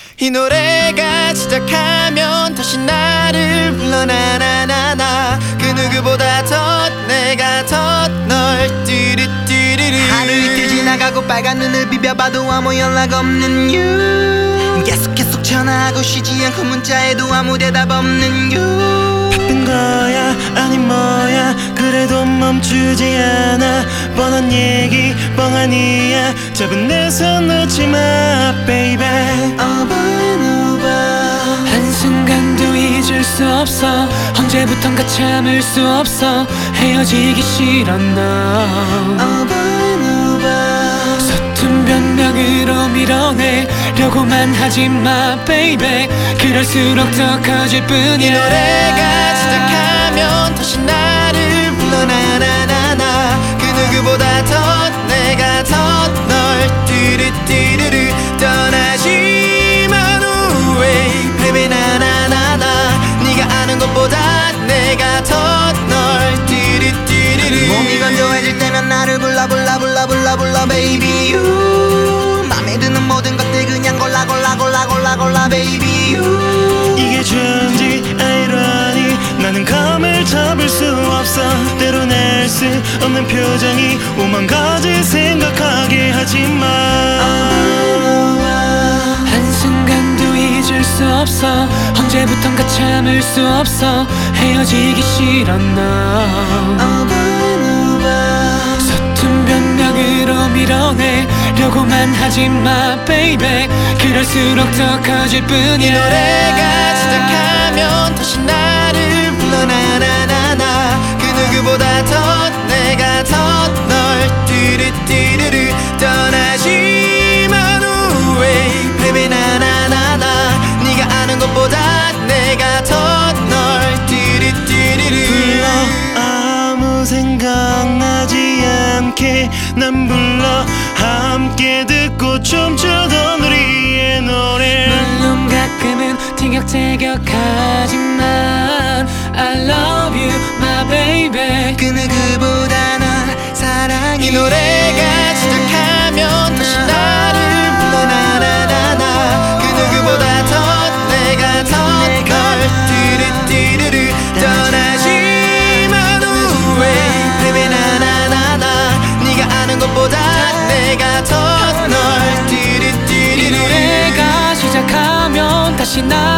이 노래가 시작하면 다시 나를 불러 나나나나 그 누구보다 더 내가 더 널 뚜루뚜루루 하루 이틀 지나가고 빨간 눈을 비벼봐도 아무 연락 없는 you 계속 전화하고 쉬지 않고 문자해도 아무 대답 없는 you 바쁜 거야 아니 뭐야 그래도 멈추지 않아 뻔한 얘기 뻥 아니야 잡은 내 손 놓지 마 baby 한순간도 잊을 수 없어 언제부턴가 참을 수 없어 헤어지기 싫어 너 서툰 변명으로 밀어내려고만 하지마 baby 그럴수록 더 커질 뿐이야 이 노래가 시작하면 다시 나를 불러 나나나나 그 누구보다 더 내가 더 널 뚜루뚜루루 떠나지만 후에 baby 나나나나 네가 아는 것보다 내가 더 널 뚜루뚜루루 몸이 건조해질 때면 나를 불러 baby you 맘에 드는 모든 것들 그냥 골라 baby you 이게 좋은지 아이러니 나는 감을 잡을 수 없어 때로 낼 수 없는 표정이 오만 가지 생각하게 하지마 한순간도 잊을 수 없어 언제부턴가 참을 수 없어 헤어지기 싫어 너 서툰 변명으로 밀어내려고만 하지마 baby 그럴수록 더 커질 뿐이야 이 노래가 시작하면 다시 나를 불러 나나나나 그 누구보다 더 내가 더 널 뚜루뚜루루 떠나지만 후에 baby 나나나나 네가 아는 것보다 내가 더 널 뚜루뚜루루 불러 아무 생각나지 않게 난 불러 함께 듣고 춤추던 우리의 노래 물론 가끔은 티격태격하지만 I love you my baby 그 누구보다 널 사랑해 이 노래가 시작하면 다시 나를 불러 나나나나 그 누구보다 더 내가 더 널 뚜루뚜루루 떠나지만 후에 baby 나나나나 네가 아는 것보다 내가 더 널 이 뚜루뚜루루 노래가 시작하면 다시 나